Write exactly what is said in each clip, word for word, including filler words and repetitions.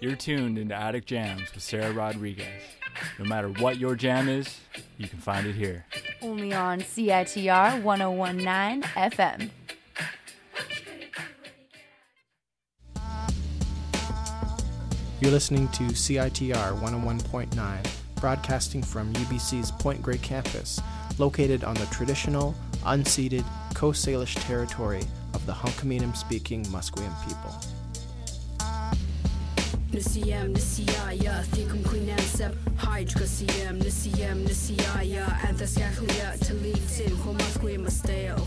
You're tuned into Attic Jams with Sarah Rodriguez. No matter what your jam is, you can find it here. Only on C I T R one oh one point nine F M. You're listening to C I T R one oh one point nine, broadcasting from U B C's Point Grey campus, located on the traditional, unceded Coast Salish territory of the Hunkaminam-speaking Musqueam people. Nisiyam nisiyaya thikum quinansab hydrocasium nisiyam nisiyaya anthascachlia talitin homasquim masteo.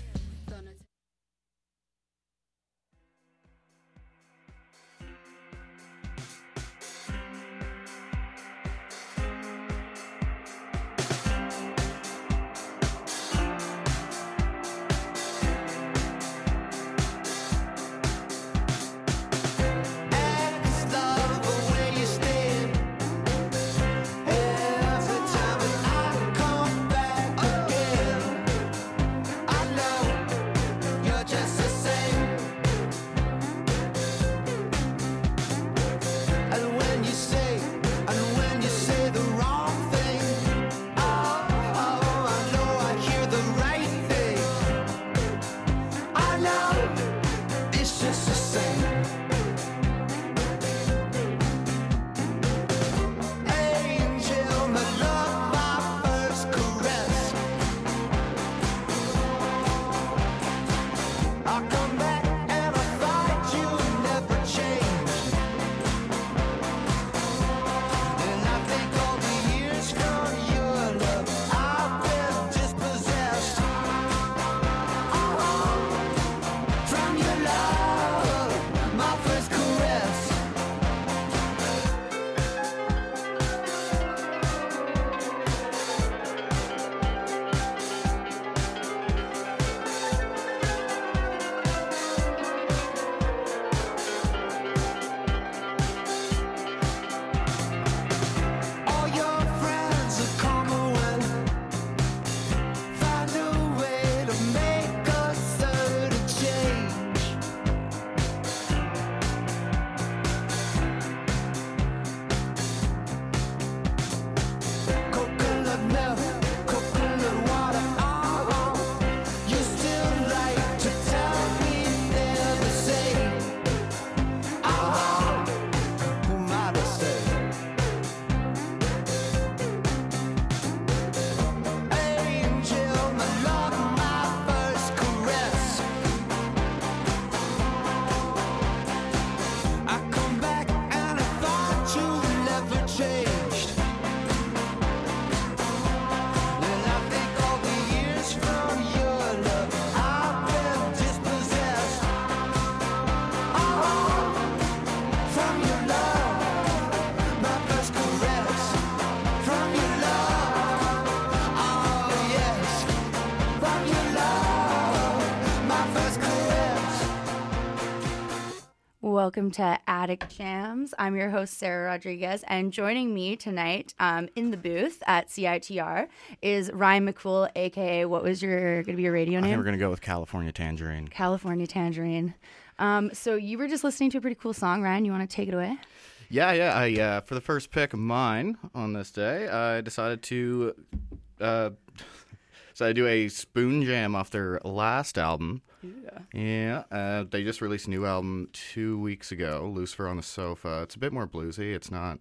Welcome to Attic Jams. I'm your host, Sarah Rodriguez, and joining me tonight um, in the booth at C I T R is Ryan McCool, a k a what was your going to be your radio name? I think we're going to go with California Tangerine. California Tangerine. Um, so you were just listening to a pretty cool song, Ryan. You want to take it away? Yeah, yeah. I uh, for the first pick of mine on this day, I decided to uh, so I do a spoon jam off their last album. Yeah. Yeah, uh, they just released a new album two weeks ago, Lucifer on the Sofa. It's a bit more bluesy. It's not...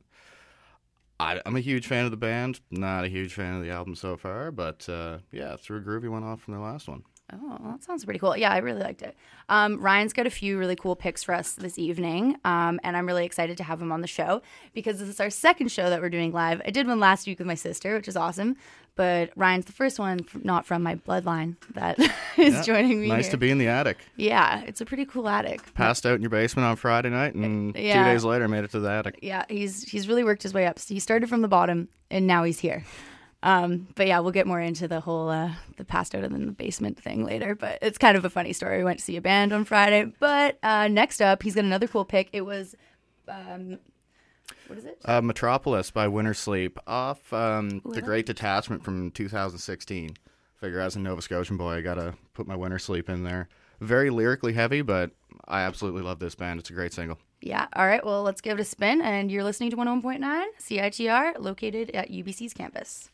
I, I'm a huge fan of the band, not a huge fan of the album so far, but uh, yeah, threw a groovy one off from their last one. Oh, well, that sounds pretty cool. Yeah, I really liked it. Um, Ryan's got a few really cool picks for us this evening, um, and I'm really excited to have him on the show because this is our second show that we're doing live. I did one last week with my sister, which is awesome, but Ryan's the first one f- not from my bloodline that is yeah, joining me Nice here. to be in the attic. Yeah, it's a pretty cool attic. Passed out in your basement on Friday night, and Yeah. two days later made it to the attic. Yeah, he's he's really worked his way up. So he started from the bottom, and now he's here. Um, but yeah, we'll get more into the whole uh, the passed out in the basement thing later. But it's kind of a funny story. We went to see a band on Friday. But uh, next up, he's got another cool pick. It was, um, what is it? Uh, Metropolis by Winter Sleep off um, Ooh, I The like Great Detachment from two thousand sixteen. Figure as a Nova Scotian boy, I gotta put my Winter Sleep in there. Very lyrically heavy, but I absolutely love this band. It's a great single. Yeah. All right. Well, let's give it a spin. And you're listening to one oh one point nine C I T R, located at U B C's campus.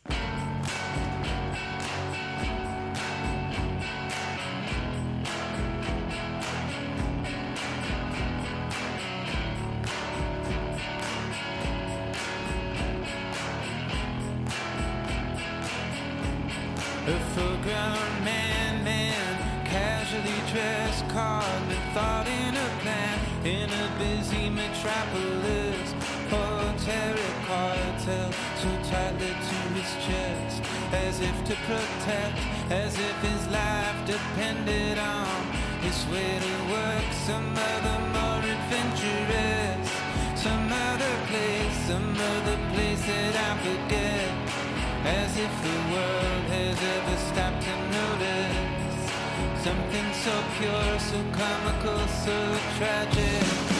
A full-grown man, man, casually dressed, caught with thought in a plan, in a busy metropolis, poor terry cartel, so tightly to his chest, as if to protect, as if his life depended on his way to work, some other more adventurous, some other place, some other place that I forget. As if the world has ever stopped to notice something so pure, so comical, so tragic.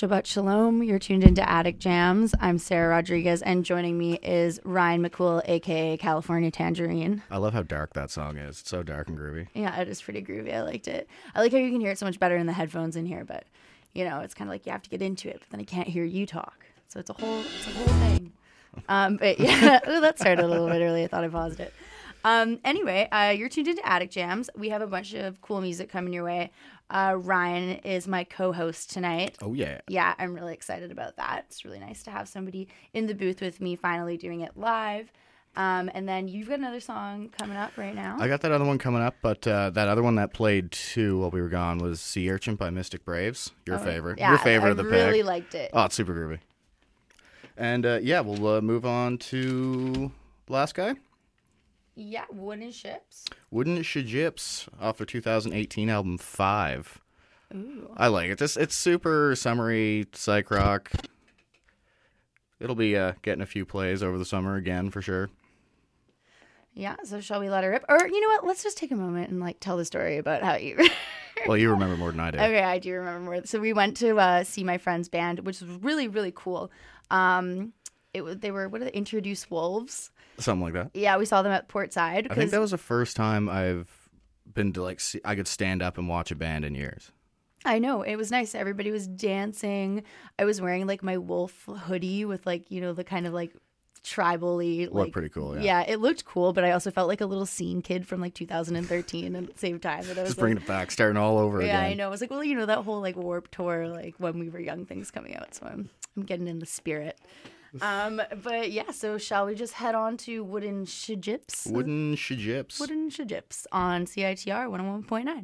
Shabbat Shalom. You're tuned into Attic Jams. I'm Sarah Rodriguez, and joining me is Ryan McCool, aka California Tangerine. I love how dark that song is. It's so dark and groovy. Yeah, it is pretty groovy. I liked it. I like how you can hear it so much better in the headphones in here, but you know, it's kind of like you have to get into it, but then I can't hear you talk. So it's a whole, it's a whole thing. Um, but yeah, ooh, that started a little bit early. I thought I paused it. Um, anyway, uh, you're tuned into Attic Jams. We have a bunch of cool music coming your way. Uh, Ryan is my co-host tonight. Oh, yeah. Yeah, I'm really excited about that. It's really nice to have somebody in the booth with me finally doing it live. Um, and then you've got another song coming up right now. I got that other one coming up, but uh, that other one that played too while we were gone was Sea Urchin by Mystic Braves. Your Oh, favorite. Yeah, Your favorite I of the really pack. liked it. Oh, it's super groovy. And uh, yeah, we'll uh, move on to the last guy. Yeah, Wooden Ships. Wooden Shijips off their two thousand eighteen album Five. Ooh. I like it. It's, it's super summery psych rock. It'll be uh, getting a few plays over the summer again for sure. Yeah, so shall we let her rip? Or, you know what, let's just take a moment and, like, tell the story about how you... Well, you remember more than I do. Okay, I do remember more. So we went to uh, see my friend's band, which was really, really cool. Um, it was, they were, what are they, Introduce Wolves? Something like that. Yeah, we saw them at Port Side. I think that was the first time I've been to, like, see, I could stand up and watch a band in years. I know, it was nice. Everybody was dancing. I was wearing, like, my wolf hoodie with, like, you know, the kind of, like, tribal-y. Looked like, pretty cool, yeah. Yeah, it looked cool, but I also felt like a little scene kid from, like, two thousand thirteen at the same time. And I was Just like, bringing it back, starting all over yeah, again. I know. I was like, well, you know, that whole, like, Warped Tour, like, when we were young things coming out. So I'm, I'm getting in the spirit. Um, but yeah, so shall we just head on to Wooden Shijips? Wooden Shijips. Wooden Shijips on C I T R one oh one point nine.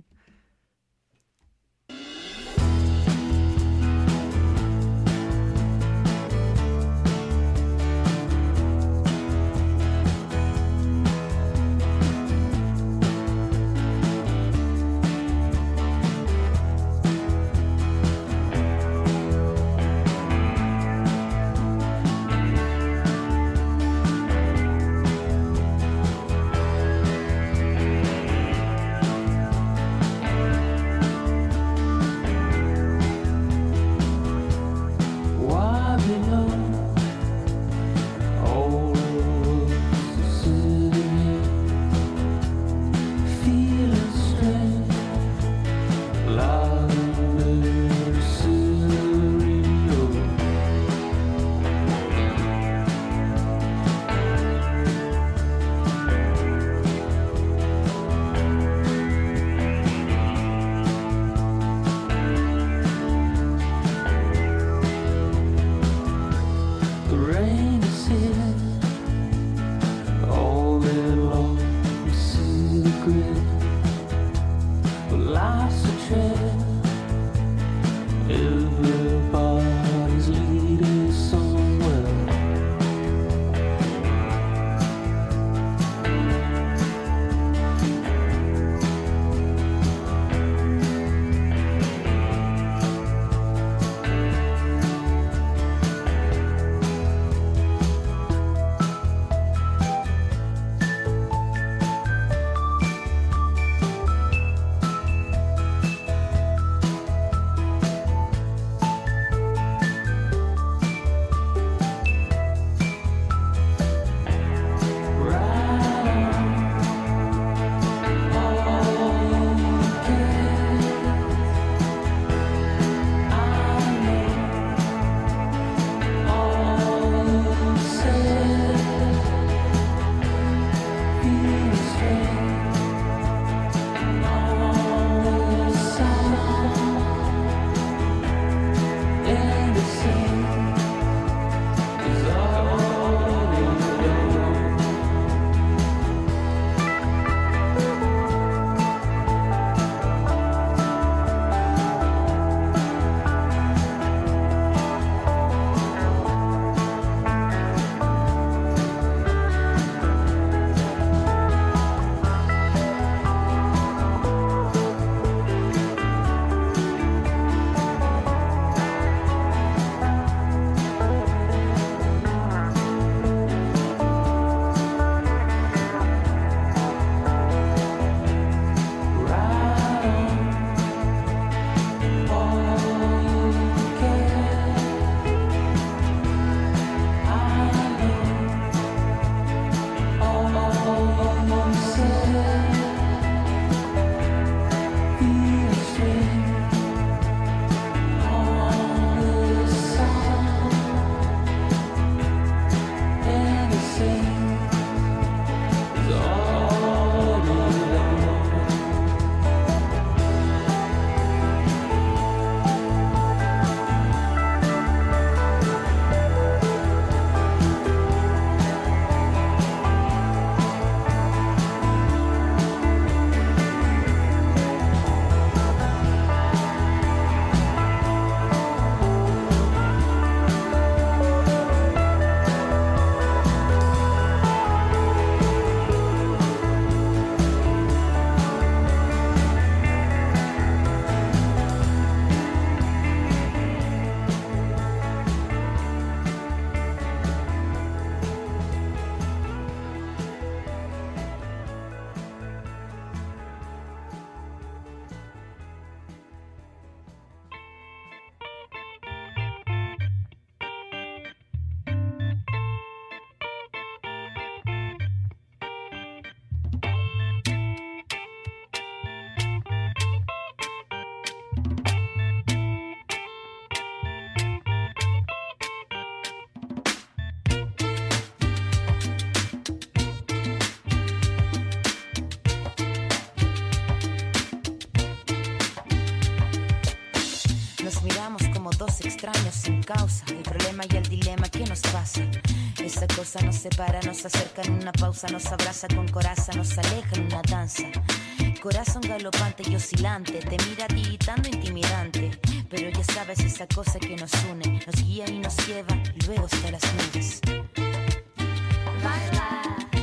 daño sin causa. El problema y el dilema que nos pasa. Esa cosa nos separa, nos acerca en una pausa, nos abraza con coraza, nos aleja en una danza. Corazón galopante y oscilante, te mira tiritando intimidante. Pero ya sabes esa cosa que nos une, nos guía y nos lleva, y luego hasta las nubes. Baila.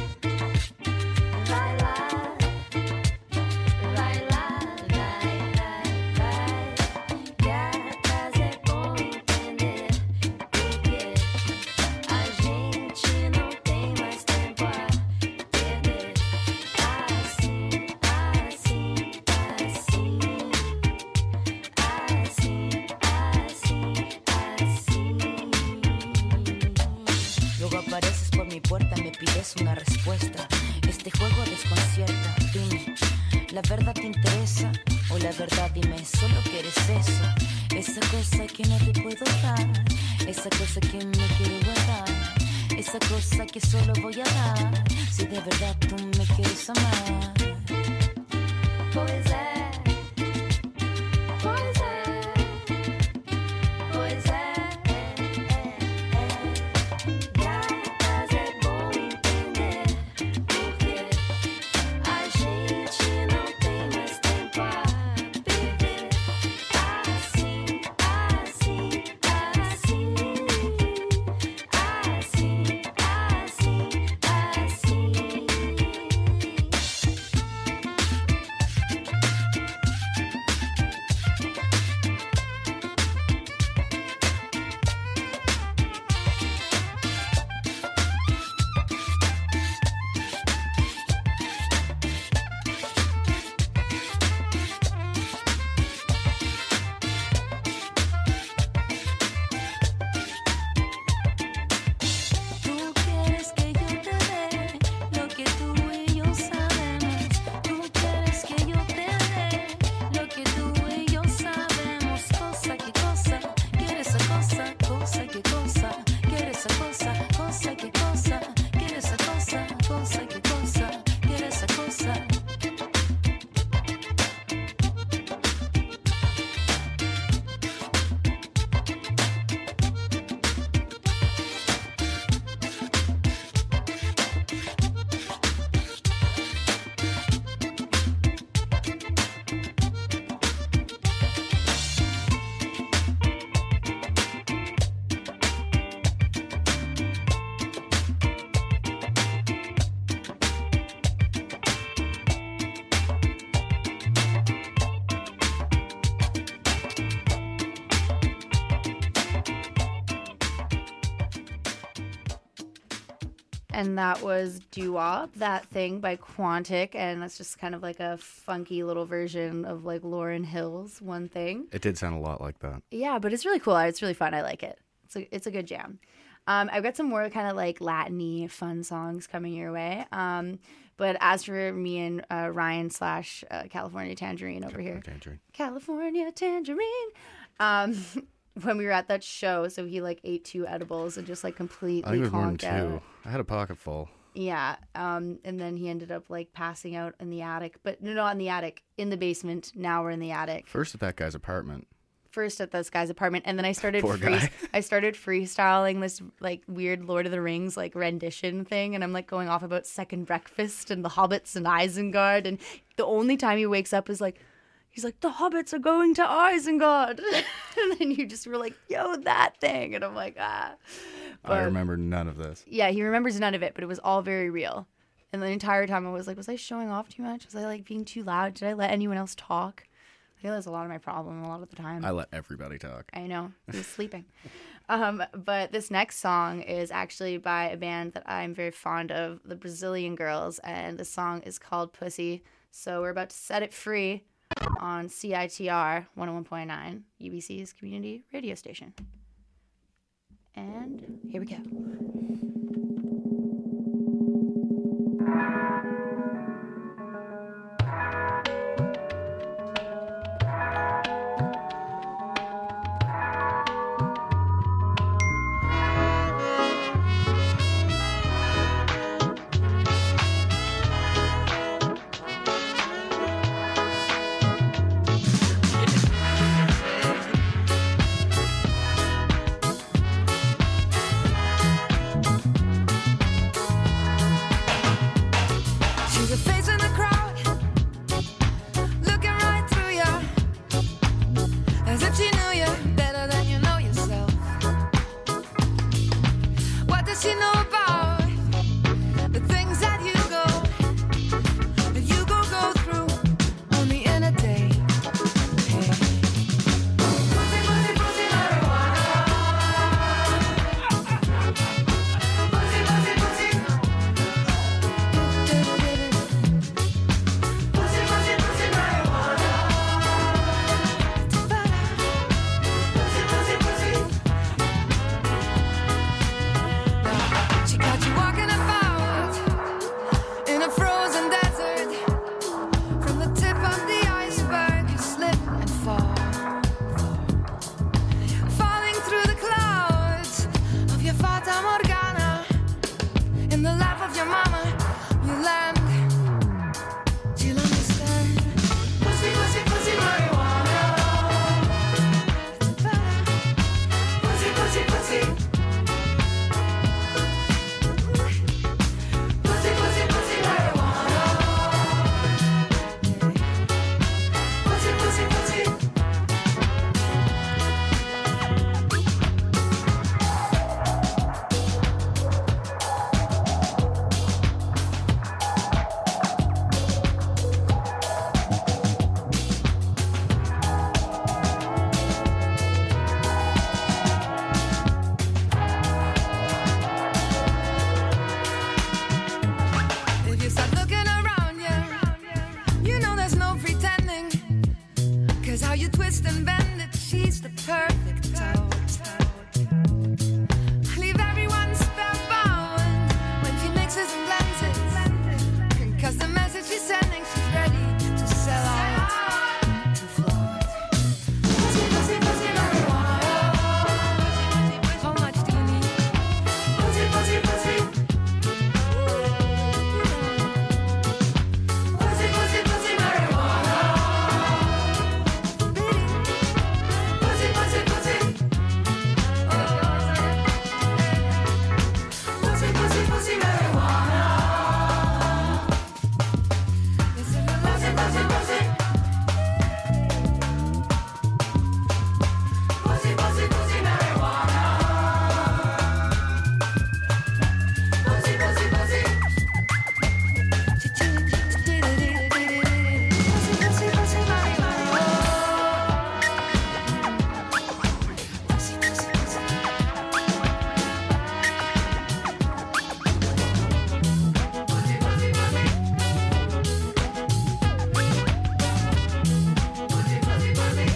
Una respuesta, este juego desconcierta. Dime, ¿la verdad te interesa? O la verdad, dime, solo quieres eso. Esa cosa que no te puedo dar, esa cosa que me quiero guardar, esa cosa que solo voy a dar si de verdad tú me quieres amar. Pois é, pois é, pois é. And that was Doo-Wop, That Thing by Quantic, and that's just kind of like a funky little version of like Lauryn Hill's One Thing. It did sound a lot like that. Yeah, but it's really cool. It's really fun. I like it. It's a, it's a good jam. Um, I've got some more kind of like Latin-y fun songs coming your way. Um, but as for me and uh, Ryan slash uh, California Tangerine over here. Tangerine. California Tangerine. Um, when we were at that show, so he like ate two edibles and just like completely I think it was more than conked out. two. I had a pocket full. Yeah, um, and then he ended up like passing out in the attic, but no, not in the attic, in the basement. Now we're in the attic. First at that guy's apartment. First at this guy's apartment, and then I started Poor free- guy. I started freestyling this like weird Lord of the Rings like rendition thing, and I'm like going off about Second Breakfast and the Hobbits and Isengard, and the only time he wakes up is like, he's like, the Hobbits are going to Isengard, and then you just were like, yo, that thing, and I'm like, ah. I But- remember none of this. Yeah, he remembers none of it, but it was all very real. And the entire time I was like, was I showing off too much? Was I like being too loud? Did I let anyone else talk? I feel that's a lot of my problem a lot of the time. I let everybody talk. I know. He was sleeping. Um, but this next song is actually by a band that I'm very fond of, the Brazilian Girls, and the song is called Pussy. So we're about to set it free on C I T R one oh one point nine, U B C's community radio station. And here we go. you twist and bend it, she's the perfect toe. Leave everyone spellbound when she mixes and blends it. Cause the message she's sending, she's ready to sell out, to flaunt. Pussy, pussy, pussy, marijuana. How much do you need? Pussy, pussy, pussy. Pussy, pussy, pussy, marijuana. Pussy, pussy, pussy. Pussy, pussy, pussy, marijuana. Pussy, pussy, pussy. Pussy, pussy, pussy, marijuana. Pussy, pussy, pussy. Pussy, pussy, pussy, marijuana. Pussy, pussy, pussy. Pussy, pussy, pussy. Pussy, pussy, pussy.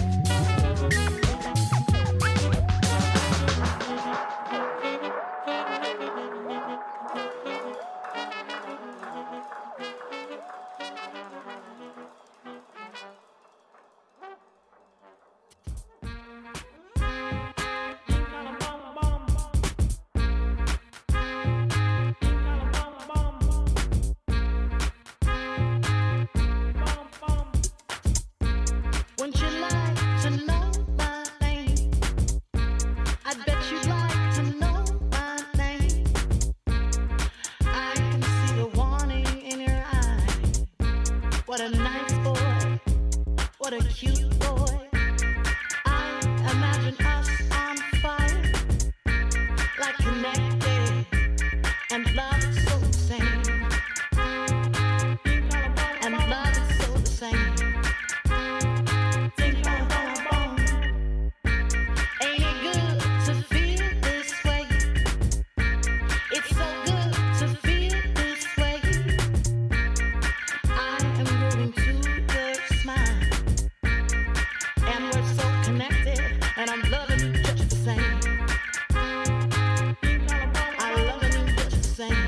Wouldn't you like to know my name? I bet you'd like to know my name. I can see the warning in your eye. What a nice boy, what a cute boy. I imagine us on fire, like connected, and love is so the same. And love is so the same. Ain't it good to feel this way? It's so good to feel this way. I am moving to your smile, and we're so connected, and I'm loving you just the same. I'm loving you just the same.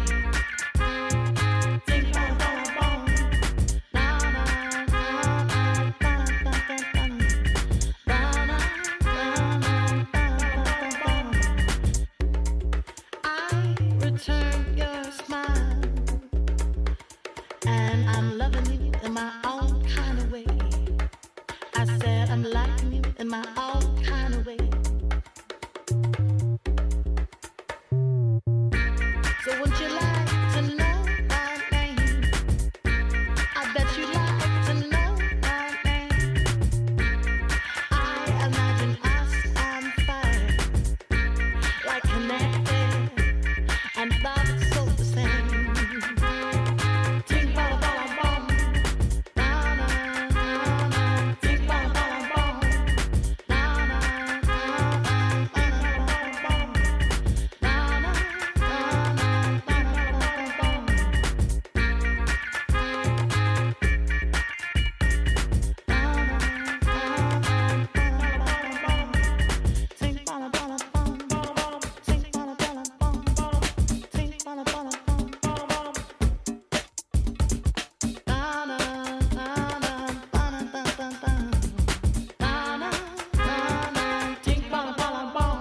I return your smile, and I'm loving you in my own kind of way. I said I'm liking you in my own kind of way. So would you like to know my name? I bet you like to know my name. I imagine us on fire, like connected, and love is so the same. Ting bada bada bom, na na na na. Ting bada bada bom, na na na na na bom, na na na na na bom. Ting bada bada bom, ting bada bada bom, ting bada bada bom, na na na na na na na na na, ting bada bada bom.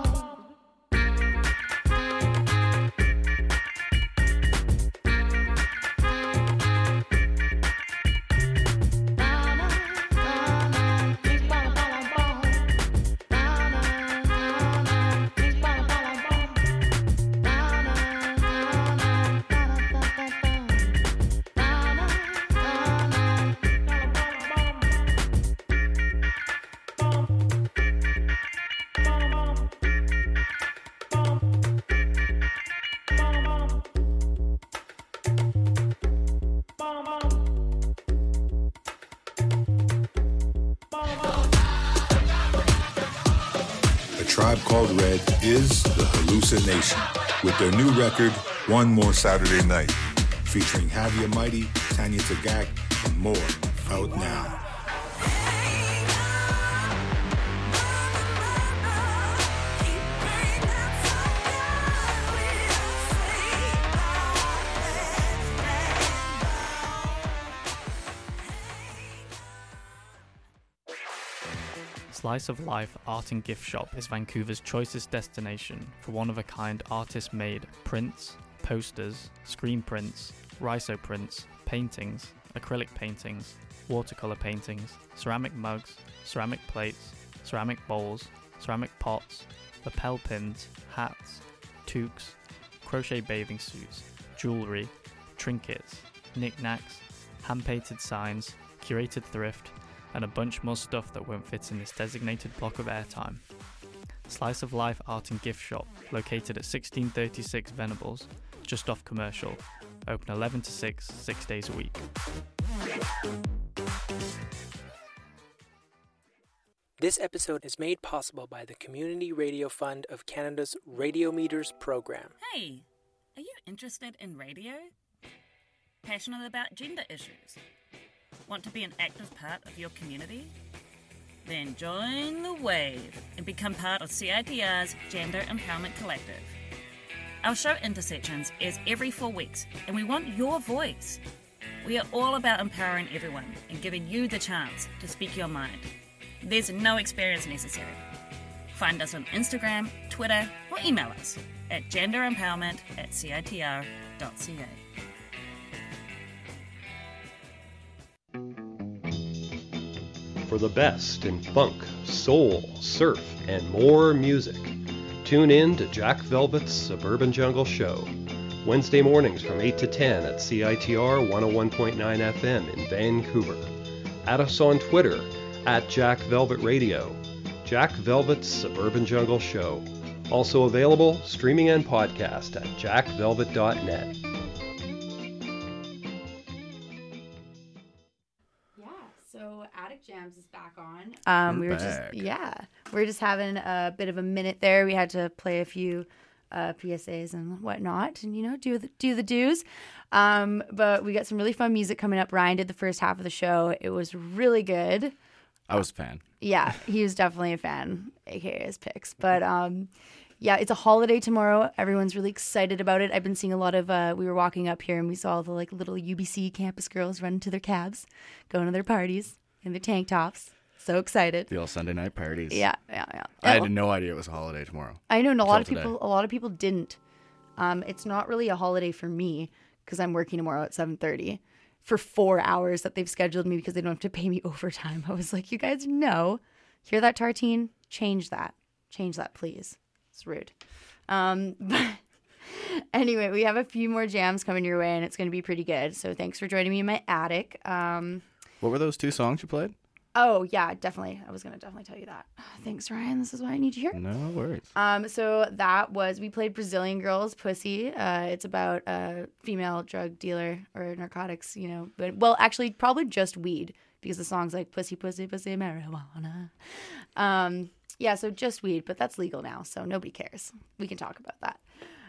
A Tribe Called Red is the Hallucination with their new record, One More Saturday Night, featuring Javier Mighty, Tanya Tagaq, and more, out now. Slice of Life Art and Gift Shop is Vancouver's choicest destination for one-of-a-kind artist-made prints, posters, screen prints, rhizo prints, paintings, acrylic paintings, watercolor paintings, ceramic mugs, ceramic plates, ceramic bowls, ceramic pots, lapel pins, hats, toques, crochet bathing suits, jewellery, trinkets, knickknacks, hand-painted signs, curated thrift, and a bunch more stuff that won't fit in this designated block of airtime. Slice of Life Art and Gift Shop, located at sixteen thirty-six Venables, just off Commercial, open eleven to six, six days a week. This episode is made possible by the Community Radio Fund of Canada's Radio Meters program. Hey, are you interested in radio? Passionate about gender issues? Want to be an active part of your community? Then join the wave and become part of C I T R's Gender Empowerment Collective. Our show Intersections airs every four weeks, and we want your voice. We are all about empowering everyone and giving you the chance to speak your mind. There's no experience necessary. Find us on Instagram, Twitter, or email us at genderempowerment at c i t r dot c a. For the best in funk, soul, surf, and more music, tune in to Jack Velvet's Suburban Jungle Show, Wednesday mornings from eight to ten at C I T R one oh one point nine F M in Vancouver. Add us on Twitter at Jack Velvet Radio. Jack Velvet's Suburban Jungle Show. Also available streaming and podcast at jack velvet dot net. So Attic Jams is back on. Um, We're we were back. just yeah, we are just having a bit of a minute there. We had to play a few uh, P S As and whatnot, and you know do the do the do's. Um, but we got some really fun music coming up. Ryan did the first half of the show. It was really good. I was a fan. Yeah, he was definitely a fan, aka his picks. But um, yeah, it's a holiday tomorrow. Everyone's really excited about it. I've been seeing a lot of. Uh, we were walking up here and we saw the like little U B C campus girls running to their cabs, going to their parties in their tank tops. So excited. The all Sunday night parties. Yeah, yeah, yeah. I had no idea it was a holiday tomorrow. I know, and a lot of Until people. today. A lot of people didn't. Um, it's not really a holiday for me because I'm working tomorrow at seven thirty for four hours that they've scheduled me because they don't have to pay me overtime. I was like, you guys know, hear that, Tartine? Change that. Change that, please. It's rude. Um, but anyway, we have a few more jams coming your way, and it's going to be pretty good. So thanks for joining me in my attic. Um, What were those two songs you played? oh, yeah, definitely. I was going to definitely tell you that. Thanks, Ryan. This is what I need you here. No worries. Um, so that was, we played Brazilian Girls, Pussy. Uh, it's about a female drug dealer or narcotics, you know, but, well, actually probably just weed because the song's like pussy, pussy, pussy, marijuana. Um, yeah, so just weed, but that's legal now, so nobody cares. We can talk about that.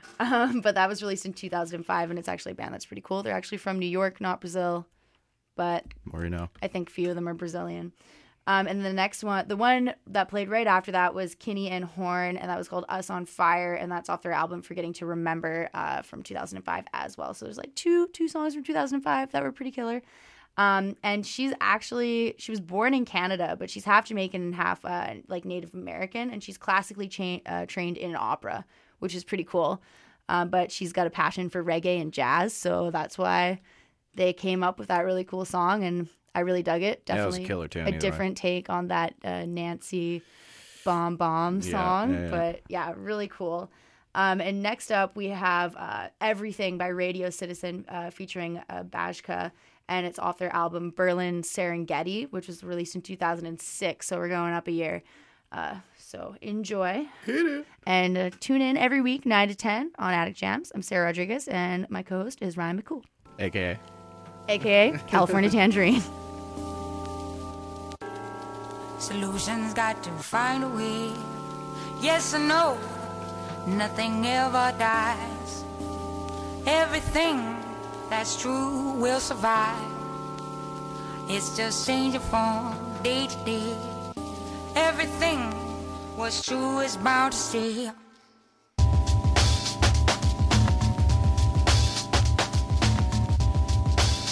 Um, but that was released in two thousand five, and it's actually a band that's pretty cool. They're actually from New York, not Brazil, but More you know. I think a few of them are Brazilian. Um, and the next one, the one that played right after that was Kinney and Horn, and that was called Us on Fire, and that's off their album Forgetting to Remember uh, from two thousand five as well. So there's like two two songs from two thousand five that were pretty killer. Um, and she's actually, she was born in Canada, but she's half Jamaican and half uh, like Native American, and she's classically cha- uh, trained in opera, which is pretty cool. Um, but she's got a passion for reggae and jazz, so that's why they came up with that really cool song, and I really dug it. Yeah, it was Definitely a killer tune, a either way. different take on that uh, Nancy Bomb Bomb Yeah, song, yeah, yeah. but yeah, really cool. Um, and next up, we have uh, Everything by Radio Citizen uh, featuring uh, Bajka, and it's off their album Berlin Serengeti, which was released in two thousand six, so we're going up a year. Uh, so enjoy. Hit it. And uh, tune in every week, nine to ten on Attic Jams. I'm Sarah Rodriguez, and my co-host is Ryan McCool, A K A. a k a. California Tangerine. Solutions got to find a way. Yes or no, nothing ever dies. Everything that's true will survive. It's just changing from day to day. Everything what's true is bound to stay.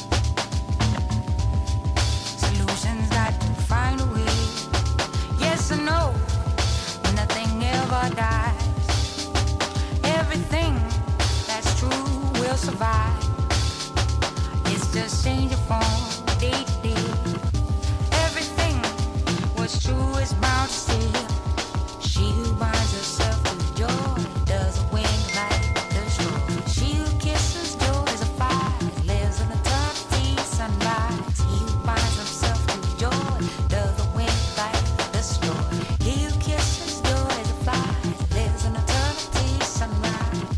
Solutions got to find a way. Yes or survive. It's just change of form, day to day. Everything was true is bound to stay. She who binds herself to joy doesn't wing like the straw. She who kisses joy is a fire, lives in eternity sunrise. He who binds himself to joy doesn't wing like the straw. He who kisses joy is a fire, lives in eternity sunrise.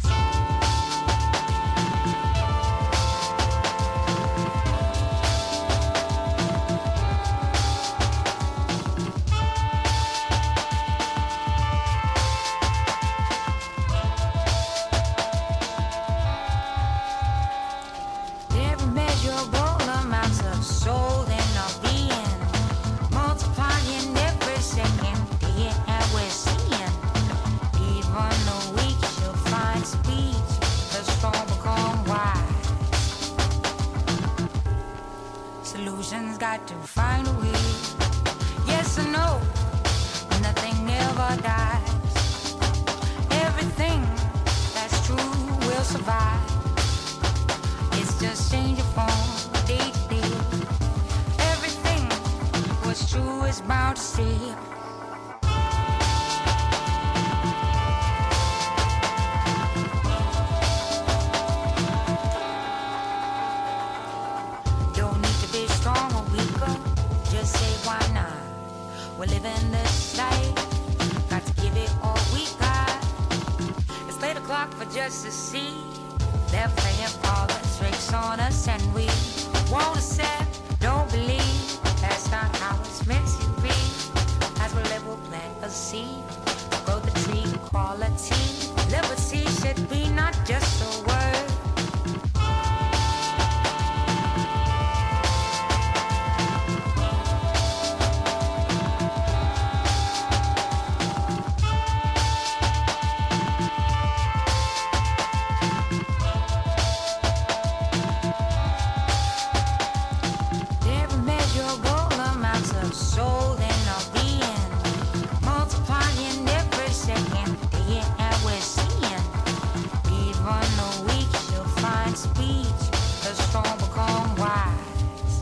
There are immeasurable amounts of soul in our being, multiplying every second, day and we're seeing. Even the weak shall find speech, the strong become wise. Solutions got to find a way. Yes or no, nothing ever dies. Everything that's true will survive. It's just change of form, day to day. Everything what's true is bound to stay. Don't need to be strong or weaker, just say why not. We're living this life, got to give it all we got. It's late o'clock for just to see. They're playing all the tricks on us and we won't accept, don't believe. That's not how it's meant to be. As we live, we'll plant a seed, grow the tree, equality. Liberty should be not just a word. There are immeasurable amounts of soul in our being, multiplying every second, day and we're seeing. Even the weak shall find speech, the strong become wise.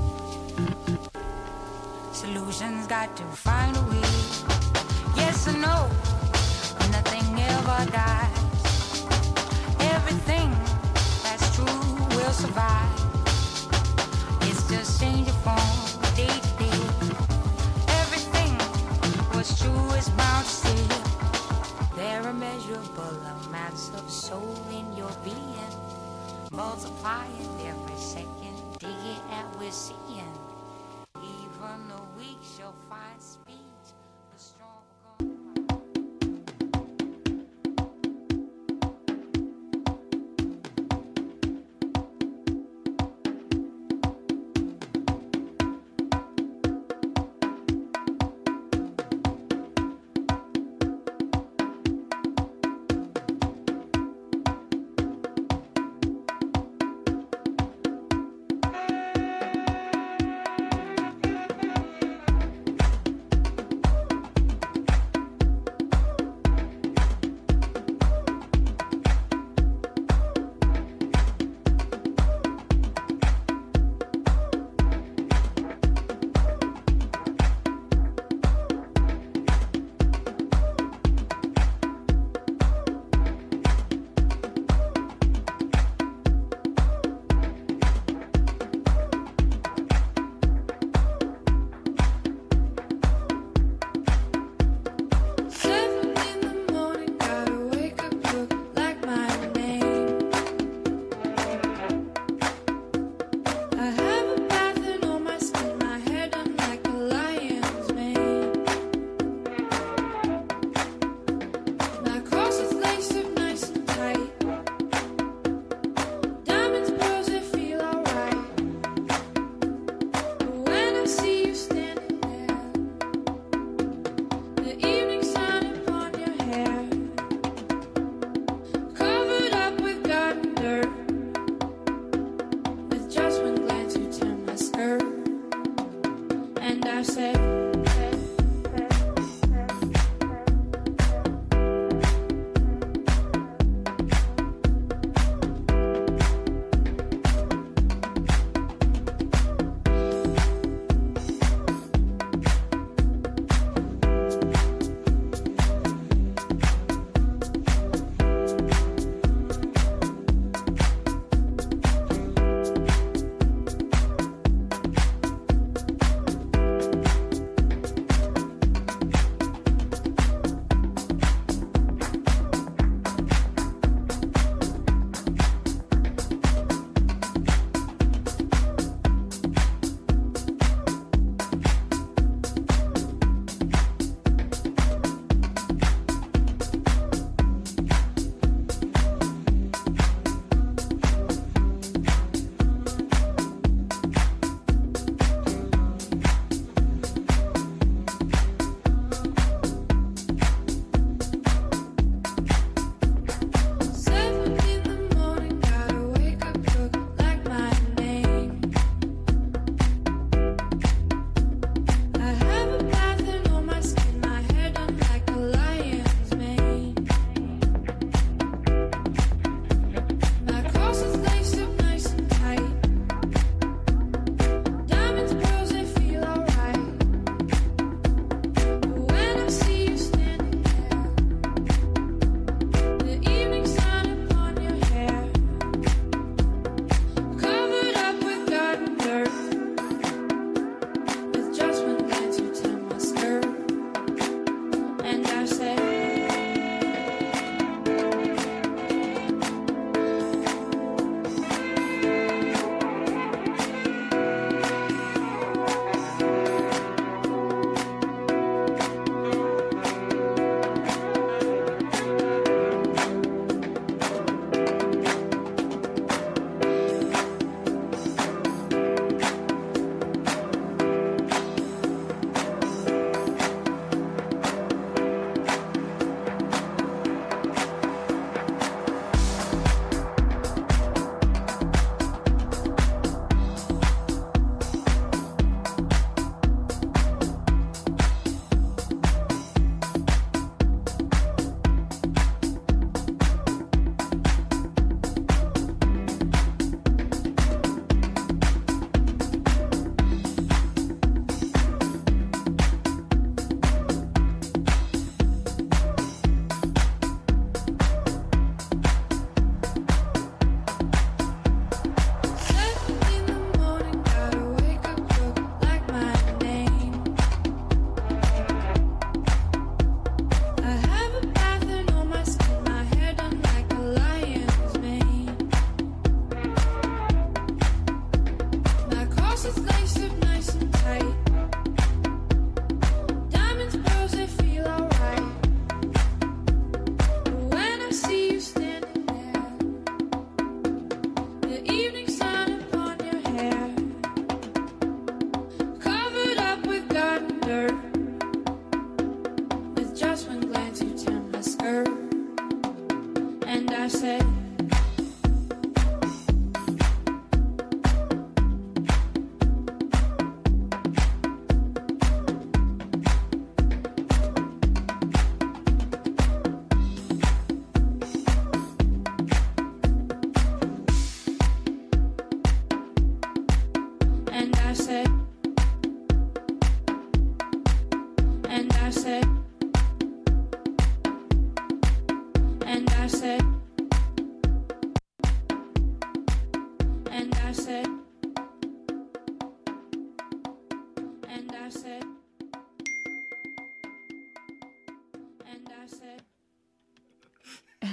Solutions got to find a way. Yes or no, nothing ever dies. Everything that's true will survive. It's just change of form, day to day. Everything what's true is bound to stay. There are measurable amounts of soul in your being, multiplying every second, day and we're seeing. Even the weak shall find speech, the strong become.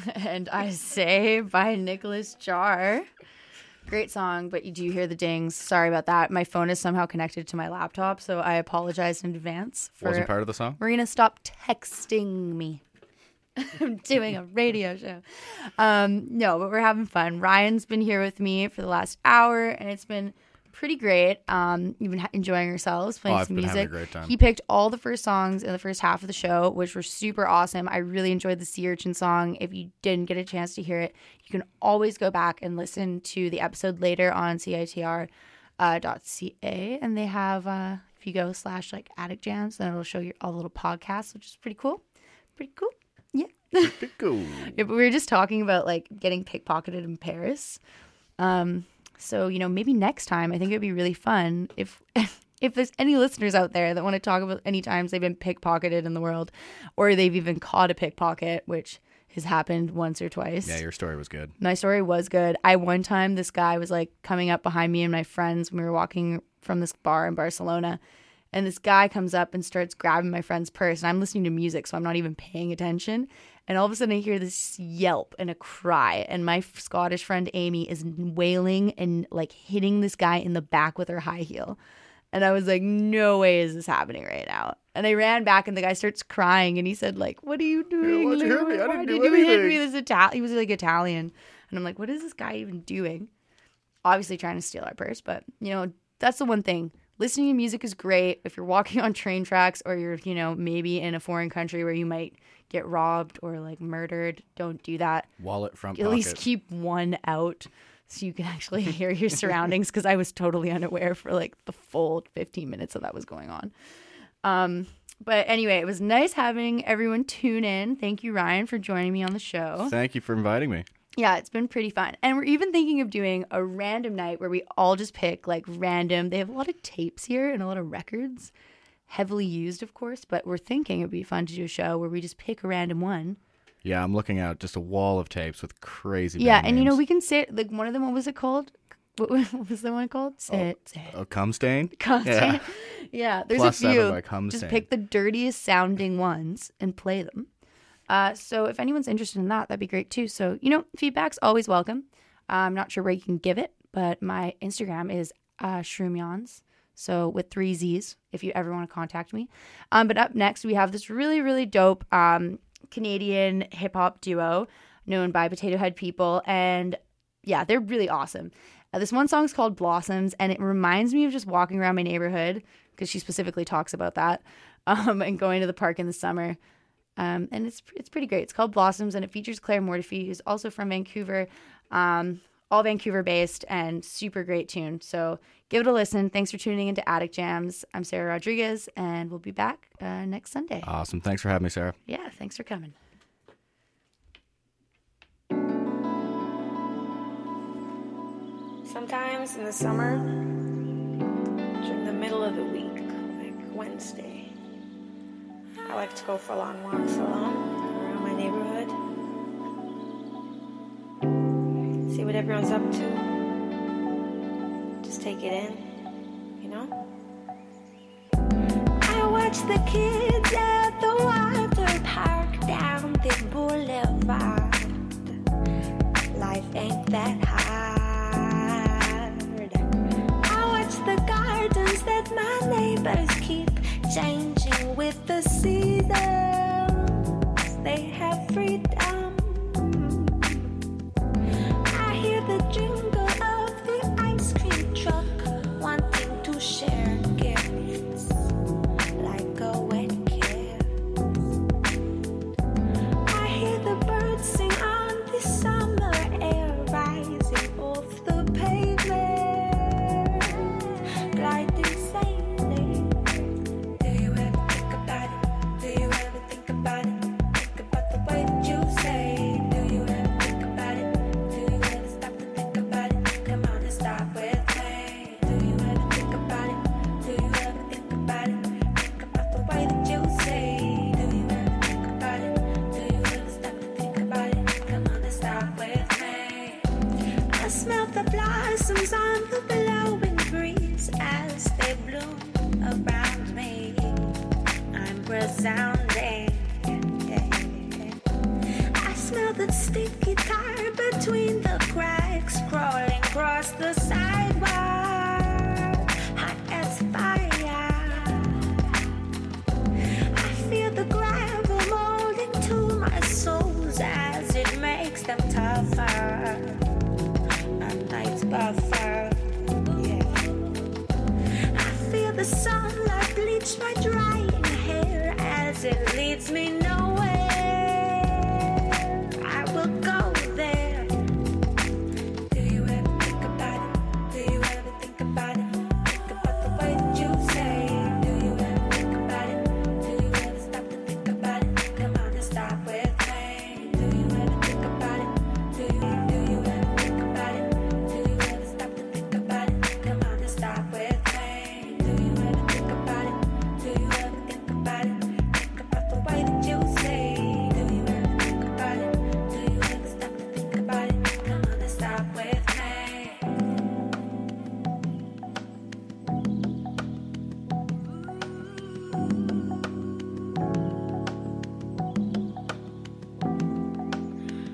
And I Say by Nicholas Jar. Great song, but you do hear the dings. Sorry about that. My phone is somehow connected to my laptop, so I apologize in advance. For Wasn't part of the song? Marina, stop texting me. I'm doing a radio show. Um, no, but we're having fun. Ryan's been here with me for the last hour, and it's been pretty great. Um, we've been ha- enjoying ourselves, playing Oh, I've some been music. having a great time. He picked all the first songs in the first half of the show, which were super awesome. I really enjoyed the Sea Urchin song. If you didn't get a chance to hear it, you can always go back and listen to the episode later on C I T R dot C A, and they have uh, if you go slash like Attic Jams, then it'll show you all the little podcasts, which is pretty cool. Pretty cool. Yeah. Pretty cool. Yeah, but we were just talking about like getting pickpocketed in Paris. Um, so you know, maybe next time I think it'd be really fun if if there's any listeners out there that want to talk about any times they've been pickpocketed in the world, or they've even caught a pickpocket, which has happened once or twice. Yeah, your story was good. My story was good. I one time this guy was like coming up behind me and my friends when we were walking from this bar in Barcelona. And this guy comes up and starts grabbing my friend's purse. And I'm listening to music, so I'm not even paying attention. And all of a sudden I hear this yelp and a cry. And my Scottish friend Amy is wailing and like hitting this guy in the back with her high heel. And I was like, no way is this happening right now. And I ran back and the guy starts crying. And he said like, what are you doing? why'd you hit me? I Why didn't did do you hit anything." me? This Ital- he was like Italian. And I'm like, what is this guy even doing? Obviously trying to steal our purse. But, you know, that's the one thing. Listening to music is great. If you're walking on train tracks or you're, you know, maybe in a foreign country where you might get robbed or like murdered, don't do that. Wallet front At pocket. least keep one out so you can actually hear your surroundings, because I was totally unaware for like the full fifteen minutes that that was going on. Um, but anyway, it was nice having everyone tune in. Thank you, Ryan, for joining me on the show. Thank you for inviting me. Yeah, it's been pretty fun. And we're even thinking of doing a random night where we all just pick like random. They have a lot of tapes here and a lot of records, heavily used, of course. But we're thinking it'd be fun to do a show where we just pick a random one. Yeah, I'm looking out just a wall of tapes with crazy. Yeah, band and you know, names. we can say like one of them. What was it called? What, what was the one called? Say it. Say it. Oh, Cum Stain? Cum Yeah. Stain. Yeah, there's Plus a few. seven by Cum Just Stain. pick the dirtiest sounding ones and play them. Uh, so if anyone's interested in that, that'd be great too. So, you know, feedback's always welcome. I'm not sure where you can give it, but my Instagram is uh, Shroomyons. So with three Z's, if you ever want to contact me. Um, but up next, we have this really, really dope um, Canadian hip hop duo known by Potato Head People. And yeah, they're really awesome. Uh, this one song is called Blossoms, and it reminds me of just walking around my neighborhood, because she specifically talks about that, um, and going to the park in the summer. Um, and it's it's pretty great. It's called Blossoms, and it features Claire Mortefi, who's also from Vancouver, um, all Vancouver-based, and super great tune. So give it a listen. Thanks for tuning into Attic Jams. I'm Sarah Rodriguez, and we'll be back uh, next Sunday. Awesome. Thanks for having me, Sarah. Yeah, thanks for coming. Sometimes in the summer, during the middle of the week, like Wednesday, I like to go for long walks alone around my neighborhood. See what everyone's up to. Just take it in, you know? I watch the kids at the water park down the boulevard. Life ain't that hard. I watch the gardens that my neighbors keep changing with the seasons. They have freedom. I hear the jingle of the ice cream truck wanting to share gifts like a wet kiss. I hear the birds sing on the summer air rising off the pavement, gliding sailing. Do you ever think about it? Do you ever think about it? Think about the way that you say. Do you ever think about it? Do you ever stop to think about it? Come on and stop with me. Do you ever think about it? Do you ever think about it? Think about the way that you say. Do you ever think about it? Do you ever stop to think about it? Come on and stop with me. I smell the blossoms on the blowing breeze as they bloom around me. I'm resounding. I smell the velvet sticky tire between the cracks, crawling across the sidewalk, hot as fire. I feel the gravel molding to my soles as it makes them tougher. A night's buffer, yeah. I feel the sunlight bleach my drying hair as it leads me